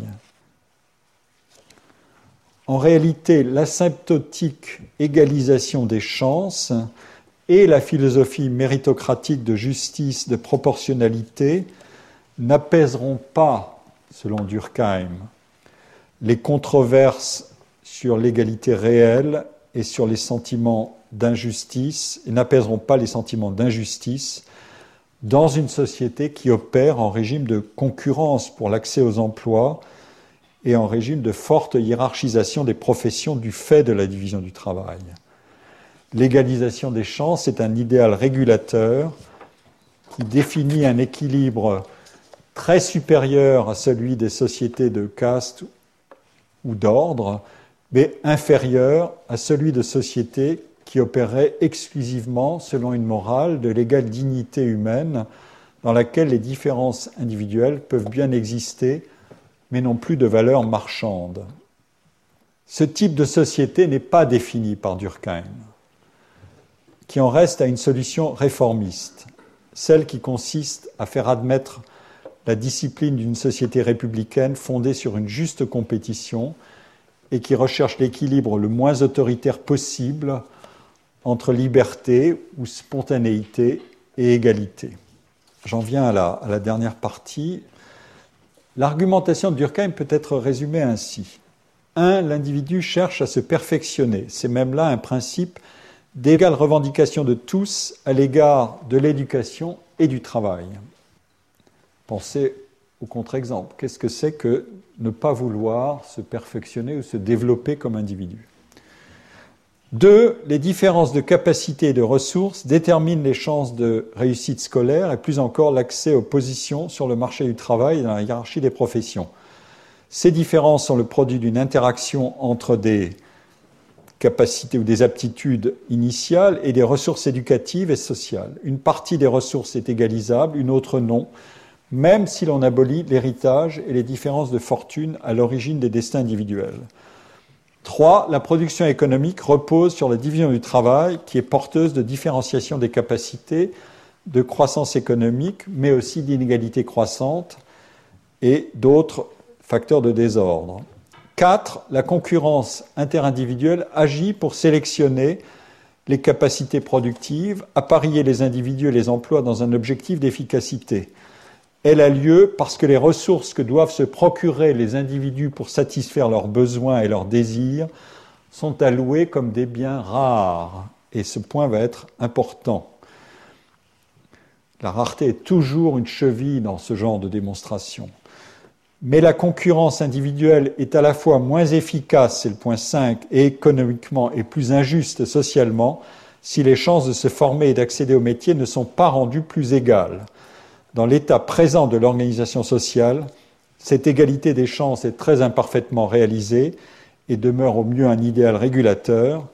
En réalité, l'asymptotique égalisation des chances et la philosophie méritocratique de justice, de proportionnalité n'apaiseront pas, selon Durkheim, les controverses sur l'égalité réelle et sur les sentiments d'injustice, et n'apaiseront pas les sentiments d'injustice dans une société qui opère en régime de concurrence pour l'accès aux emplois et en régime de forte hiérarchisation des professions du fait de la division du travail. L'égalisation des chances est un idéal régulateur qui définit un équilibre très supérieur à celui des sociétés de caste ou d'ordre, mais inférieur à celui de sociétés qui opéreraient exclusivement selon une morale de l'égale dignité humaine dans laquelle les différences individuelles peuvent bien exister, mais non plus de valeur marchande. Ce type de société n'est pas défini par Durkheim, qui en reste à une solution réformiste, celle qui consiste à faire admettre la discipline d'une société républicaine fondée sur une juste compétition et qui recherche l'équilibre le moins autoritaire possible entre liberté ou spontanéité et égalité. J'en viens à la dernière partie. L'argumentation de Durkheim peut être résumée ainsi. 1. L'individu cherche à se perfectionner. C'est même là un principe d'égale revendication de tous à l'égard de l'éducation et du travail. Pensez au contre-exemple. Qu'est-ce que c'est que ne pas vouloir se perfectionner ou se développer comme individu ? 2. Les différences de capacité et de ressources déterminent les chances de réussite scolaire et plus encore l'accès aux positions sur le marché du travail et dans la hiérarchie des professions. Ces différences sont le produit d'une interaction entre des capacités ou des aptitudes initiales et des ressources éducatives et sociales. Une partie des ressources est égalisable, une autre non, même si l'on abolit l'héritage et les différences de fortune à l'origine des destins individuels. 3. La production économique repose sur la division du travail qui est porteuse de différenciation des capacités, de croissance économique, mais aussi d'inégalités croissantes et d'autres facteurs de désordre. 4. La concurrence interindividuelle agit pour sélectionner les capacités productives, apparier les individus et les emplois dans un objectif d'efficacité. Elle a lieu parce que les ressources que doivent se procurer les individus pour satisfaire leurs besoins et leurs désirs sont allouées comme des biens rares. Et ce point va être important. La rareté est toujours une cheville dans ce genre de démonstration. Mais la concurrence individuelle est à la fois moins efficace, c'est le point 5, et économiquement et plus injuste socialement si les chances de se former et d'accéder au métier ne sont pas rendues plus égales. Dans l'état présent de l'organisation sociale, cette égalité des chances est très imparfaitement réalisée et demeure au mieux un idéal régulateur.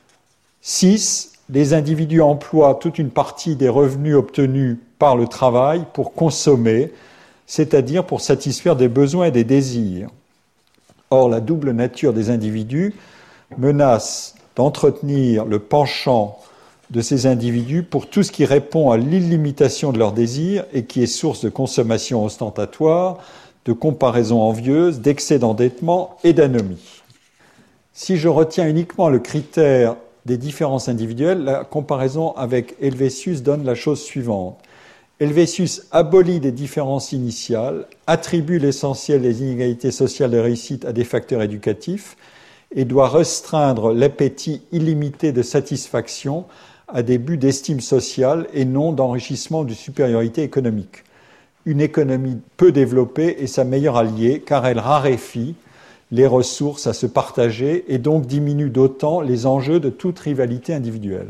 6. Les individus emploient toute une partie des revenus obtenus par le travail pour consommer, c'est-à-dire pour satisfaire des besoins et des désirs. Or, la double nature des individus menace d'entretenir le penchant de ces individus pour tout ce qui répond à l'illimitation de leurs désirs et qui est source de consommation ostentatoire, de comparaison envieuse, d'excès d'endettement et d'anomie. Si je retiens uniquement le critère des différences individuelles, la comparaison avec Helvétius donne la chose suivante. Helvétius abolit les différences initiales, attribue l'essentiel des inégalités sociales de réussite à des facteurs éducatifs et doit restreindre l'appétit illimité de satisfaction à des buts d'estime sociale et non d'enrichissement ou de supériorité économique. Une économie peu développée est sa meilleure alliée car elle raréfie les ressources à se partager et donc diminue d'autant les enjeux de toute rivalité individuelle.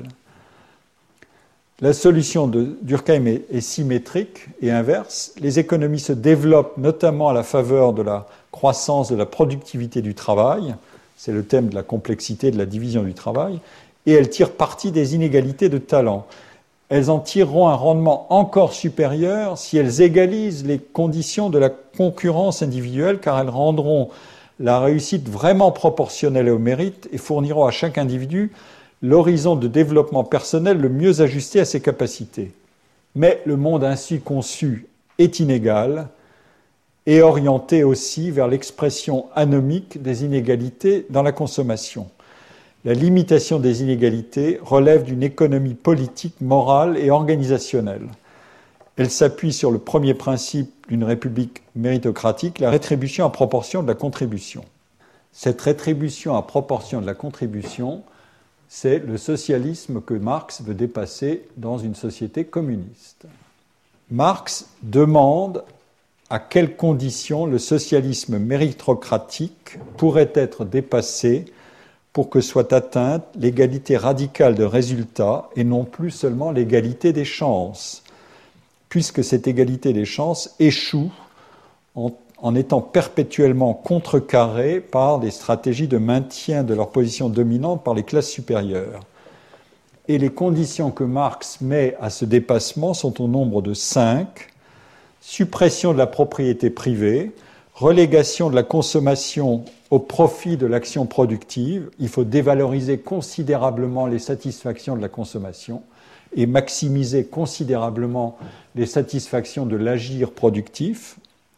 La solution de Durkheim est symétrique et inverse. Les économies se développent notamment à la faveur de la croissance de la productivité du travail, c'est le thème de la complexité de la division du travail, et elles tirent parti des inégalités de talent. Elles en tireront un rendement encore supérieur si elles égalisent les conditions de la concurrence individuelle, car elles rendront la réussite vraiment proportionnelle au mérite et fourniront à chaque individu l'horizon de développement personnel le mieux ajusté à ses capacités. Mais le monde ainsi conçu est inégal et orienté aussi vers l'expression anomique des inégalités dans la consommation. La limitation des inégalités relève d'une économie politique, morale et organisationnelle. Elle s'appuie sur le premier principe d'une république méritocratique, la rétribution à proportion de la contribution. Cette rétribution à proportion de la contribution, c'est le socialisme que Marx veut dépasser dans une société communiste. Marx demande à quelles conditions le socialisme méritocratique pourrait être dépassé pour que soit atteinte l'égalité radicale de résultats et non plus seulement l'égalité des chances, puisque cette égalité des chances échoue en étant perpétuellement contrecarrée par des stratégies de maintien de leur position dominante par les classes supérieures. Et les conditions que Marx met à ce dépassement sont au nombre de 5. Suppression de la propriété privée, relégation de la consommation au profit de l'action productive. Il faut dévaloriser considérablement les satisfactions de la consommation et maximiser considérablement les satisfactions de l'agir productif.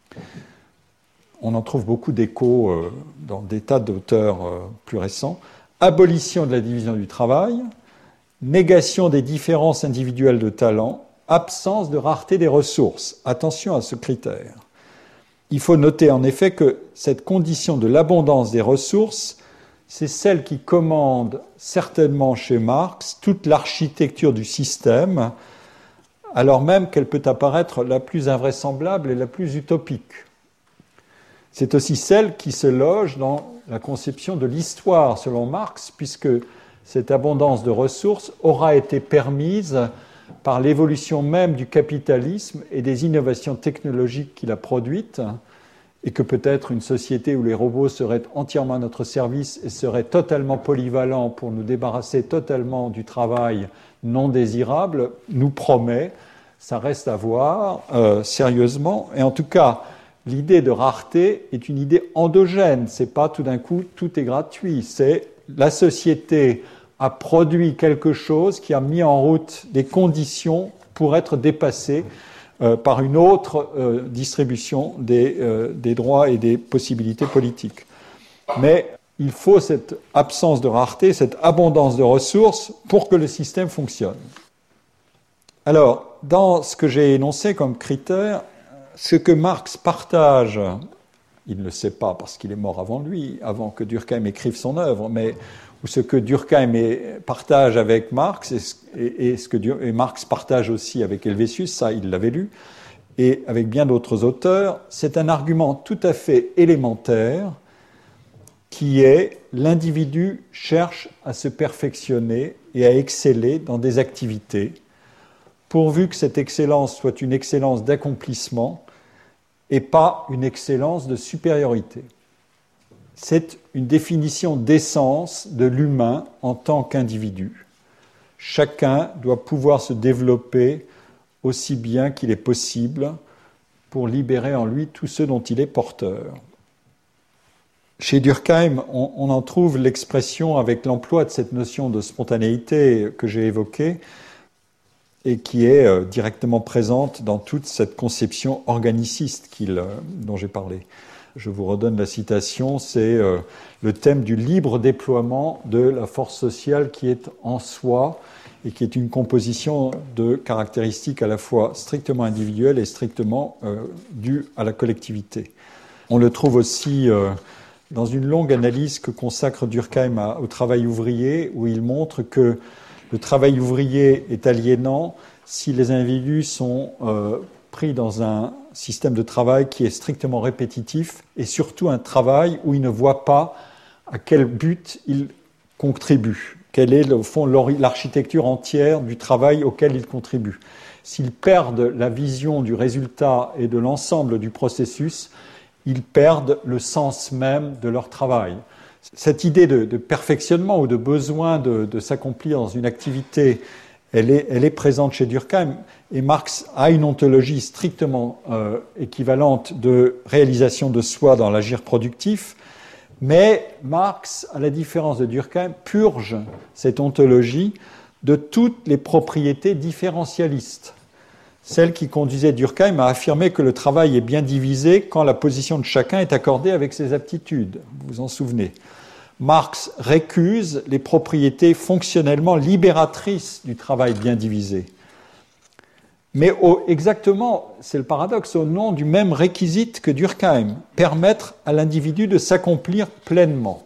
On en trouve beaucoup d'échos dans des tas d'auteurs plus récents. Abolition de la division du travail, négation des différences individuelles de talent, absence de rareté des ressources. Attention à ce critère. Il faut noter en effet que cette condition de l'abondance des ressources, c'est celle qui commande certainement chez Marx toute l'architecture du système, alors même qu'elle peut apparaître la plus invraisemblable et la plus utopique. C'est aussi celle qui se loge dans la conception de l'histoire, selon Marx, puisque cette abondance de ressources aura été permise par l'évolution même du capitalisme et des innovations technologiques qu'il a produites, et que peut-être une société où les robots seraient entièrement à notre service et seraient totalement polyvalents pour nous débarrasser totalement du travail non désirable, nous promet, ça reste à voir sérieusement, et en tout cas, l'idée de rareté est une idée endogène, c'est pas tout d'un coup tout est gratuit, c'est la société a produit quelque chose qui a mis en route des conditions pour être dépassé par une autre distribution des droits et des possibilités politiques. Mais il faut cette absence de rareté, cette abondance de ressources pour que le système fonctionne. Alors, dans ce que j'ai énoncé comme critère, ce que Marx partage, il ne le sait pas parce qu'il est mort avant lui, avant que Durkheim écrive son œuvre, mais ou ce que Durkheim partage avec Marx et ce que Marx partage aussi avec Helvétius, ça il l'avait lu, et avec bien d'autres auteurs, c'est un argument tout à fait élémentaire qui est l'individu cherche à se perfectionner et à exceller dans des activités, pourvu que cette excellence soit une excellence d'accomplissement et pas une excellence de supériorité. C'est une définition d'essence de l'humain en tant qu'individu. Chacun doit pouvoir se développer aussi bien qu'il est possible pour libérer en lui tout ce dont il est porteur. Chez Durkheim, on en trouve l'expression avec l'emploi de cette notion de spontanéité que j'ai évoquée et qui est directement présente dans toute cette conception organiciste dont j'ai parlé. Je vous redonne la citation, c'est le thème du libre déploiement de la force sociale qui est en soi et qui est une composition de caractéristiques à la fois strictement individuelles et strictement dues à la collectivité. On le trouve aussi dans une longue analyse que consacre Durkheim au travail ouvrier, où il montre que le travail ouvrier est aliénant si les individus sont pris dans un système de travail qui est strictement répétitif et surtout un travail où ils ne voient pas à quel but ils contribuent, quelle est au fond l'architecture entière du travail auquel ils contribuent. S'ils perdent la vision du résultat et de l'ensemble du processus, ils perdent le sens même de leur travail. Cette idée de perfectionnement ou de besoin de s'accomplir dans une activité, elle est présente chez Durkheim, et Marx a une ontologie strictement équivalente de réalisation de soi dans l'agir productif, mais Marx, à la différence de Durkheim, purge cette ontologie de toutes les propriétés différentialistes. Celle qui conduisait Durkheim à affirmer que le travail est bien divisé quand la position de chacun est accordée avec ses aptitudes. Vous vous en souvenez. Marx récuse les propriétés fonctionnellement libératrices du travail bien divisé. Mais exactement, c'est le paradoxe, au nom du même réquisite que Durkheim, permettre à l'individu de s'accomplir pleinement.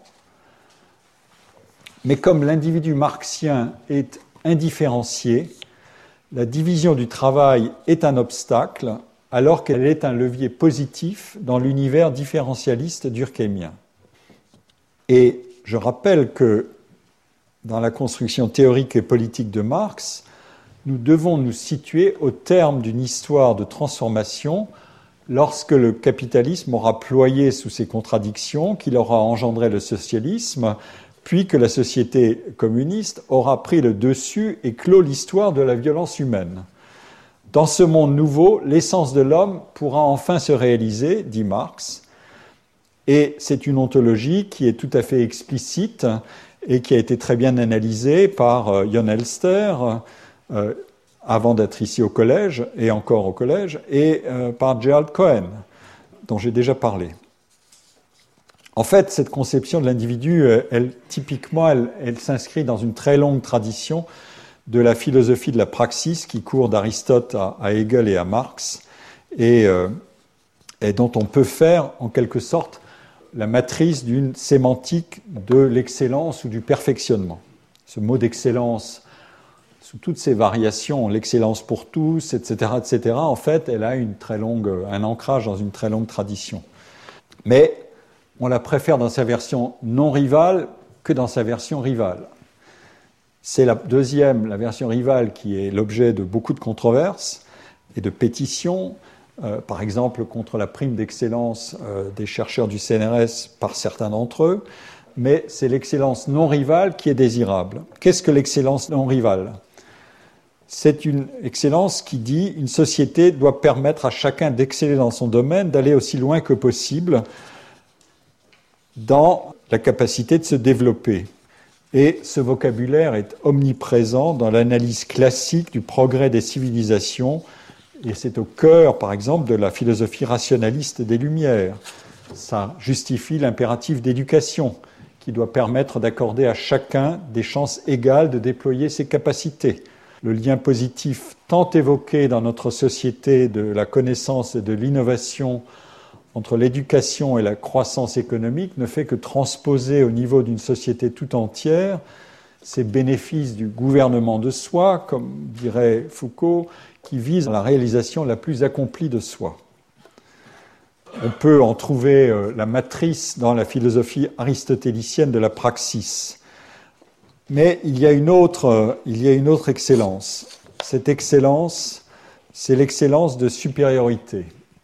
Mais comme l'individu marxien est indifférencié, la division du travail est un obstacle, alors qu'elle est un levier positif dans l'univers différentialiste durkheimien. Et je rappelle que dans la construction théorique et politique de Marx, nous devons nous situer au terme d'une histoire de transformation lorsque le capitalisme aura ployé sous ses contradictions, qu'il aura engendré le socialisme, puis que la société communiste aura pris le dessus et clos l'histoire de la violence humaine. Dans ce monde nouveau, l'essence de l'homme pourra enfin se réaliser, dit Marx, et c'est une ontologie qui est tout à fait explicite et qui a été très bien analysée par Jon Elster, avant d'être ici au collège, et encore au collège, et par Gerald Cohen, dont j'ai déjà parlé. En fait, cette conception de l'individu, elle s'inscrit dans une très longue tradition de la philosophie de la praxis qui court d'Aristote à Hegel et à Marx, et dont on peut faire, en quelque sorte, la matrice d'une sémantique de l'excellence ou du perfectionnement. Ce mot d'excellence, sous toutes ses variations, l'excellence pour tous, etc., en fait, elle a un ancrage dans une très longue tradition. Mais on la préfère dans sa version non rivale que dans sa version rivale. C'est la version rivale, qui est l'objet de beaucoup de controverses et de pétitions, par exemple contre la prime d'excellence des chercheurs du CNRS par certains d'entre eux, mais c'est l'excellence non rivale qui est désirable. Qu'est-ce que l'excellence non rivale ? C'est une excellence qui dit une société doit permettre à chacun d'exceller dans son domaine, d'aller aussi loin que possible dans la capacité de se développer. Et ce vocabulaire est omniprésent dans l'analyse classique du progrès des civilisations, et c'est au cœur, par exemple, de la philosophie rationaliste des Lumières. Ça justifie l'impératif d'éducation, qui doit permettre d'accorder à chacun des chances égales de déployer ses capacités. le lien positif tant évoqué dans notre société de la connaissance et de l'innovation entre l'éducation et la croissance économique ne fait que transposer au niveau d'une société tout entière ces bénéfices du gouvernement de soi, comme dirait Foucault, qui vise à la réalisation la plus accomplie de soi. On peut en trouver la matrice dans la philosophie aristotélicienne de la praxis. Mais il y a une autre excellence. Cette excellence, c'est l'excellence de supériorité.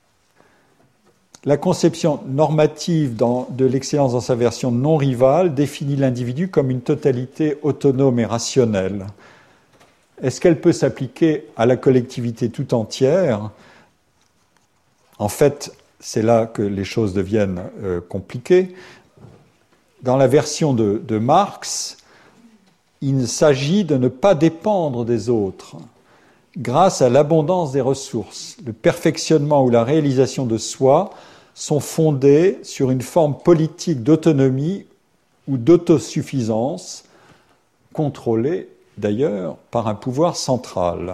La conception normative de l'excellence dans sa version non rivale définit l'individu comme une totalité autonome et rationnelle. Est-ce qu'elle peut s'appliquer à la collectivité tout entière ? En fait, c'est là que les choses deviennent compliquées. Dans la version de Marx, il s'agit de ne pas dépendre des autres. Grâce à l'abondance des ressources, le perfectionnement ou la réalisation de soi sont fondés sur une forme politique d'autonomie ou d'autosuffisance, contrôlée d'ailleurs par un pouvoir central.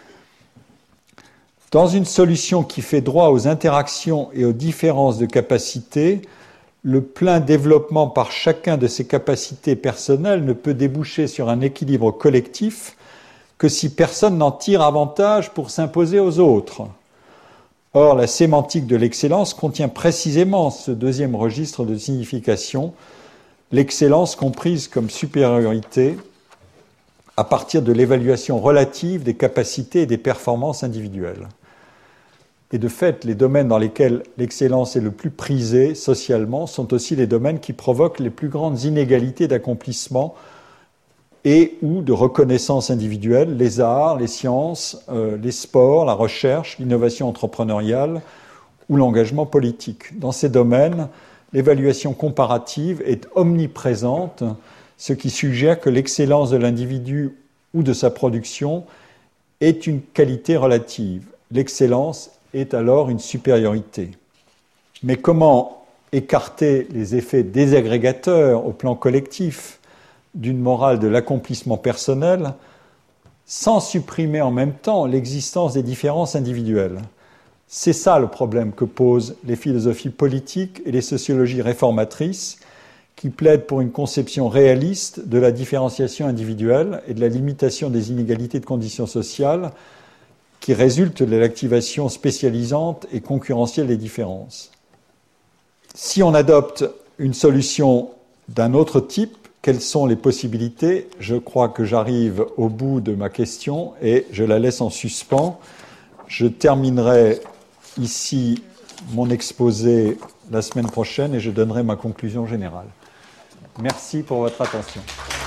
Dans une solution qui fait droit aux interactions et aux différences de capacités, le plein développement par chacun de ses capacités personnelles ne peut déboucher sur un équilibre collectif que si personne n'en tire avantage pour s'imposer aux autres. Or, la sémantique de l'excellence contient précisément ce deuxième registre de signification, l'excellence comprise comme supériorité à partir de l'évaluation relative des capacités et des performances individuelles. Et de fait, les domaines dans lesquels l'excellence est le plus prisée socialement sont aussi les domaines qui provoquent les plus grandes inégalités d'accomplissement et ou de reconnaissance individuelle, les arts, les sciences, les sports, la recherche, l'innovation entrepreneuriale ou l'engagement politique. Dans ces domaines, l'évaluation comparative est omniprésente, ce qui suggère que l'excellence de l'individu ou de sa production est une qualité relative. L'excellence est alors une supériorité. Mais comment écarter les effets désagrégateurs au plan collectif d'une morale de l'accomplissement personnel sans supprimer en même temps l'existence des différences individuelles ? C'est ça le problème que posent les philosophies politiques et les sociologies réformatrices qui plaident pour une conception réaliste de la différenciation individuelle et de la limitation des inégalités de conditions sociales qui résultent de l'activation spécialisante et concurrentielle des différences. Si on adopte une solution d'un autre type, quelles sont les possibilités ? Je crois que j'arrive au bout de ma question et je la laisse en suspens. Je terminerai ici mon exposé la semaine prochaine et je donnerai ma conclusion générale. Merci pour votre attention.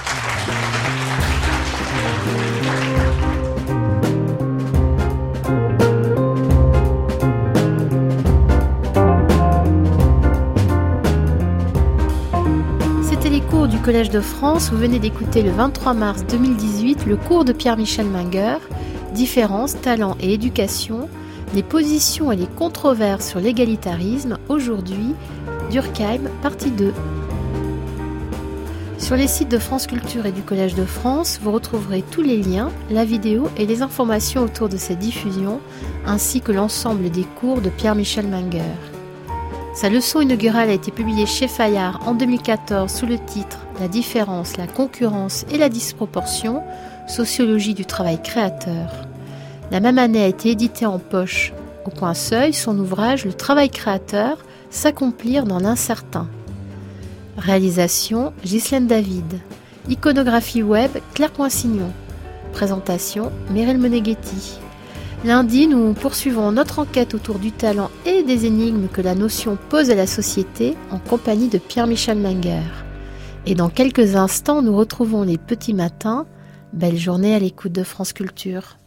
Du Collège de France, vous venez d'écouter le 23 mars 2018 le cours de Pierre-Michel Menger, Différence, talent et éducation, les positions et les controverses sur l'égalitarisme, aujourd'hui, Durkheim, partie 2. Sur les sites de France Culture et du Collège de France, vous retrouverez tous les liens, la vidéo et les informations autour de cette diffusion, ainsi que l'ensemble des cours de Pierre-Michel Menger. Sa leçon inaugurale a été publiée chez Fayard en 2014 sous le titre « La différence, la concurrence et la disproportion, sociologie du travail créateur ». La même année a été édité en poche au Point Seuil son ouvrage « Le travail créateur, s'accomplir dans l'incertain ». Réalisation Ghislaine David. Iconographie web Claire Poinsignon. Présentation Meryl Moneghetti. Lundi, nous poursuivons notre enquête autour du talent et des énigmes que la notion pose à la société en compagnie de Pierre-Michel Menger. Et dans quelques instants, nous retrouvons les petits matins. Belle journée à l'écoute de France Culture.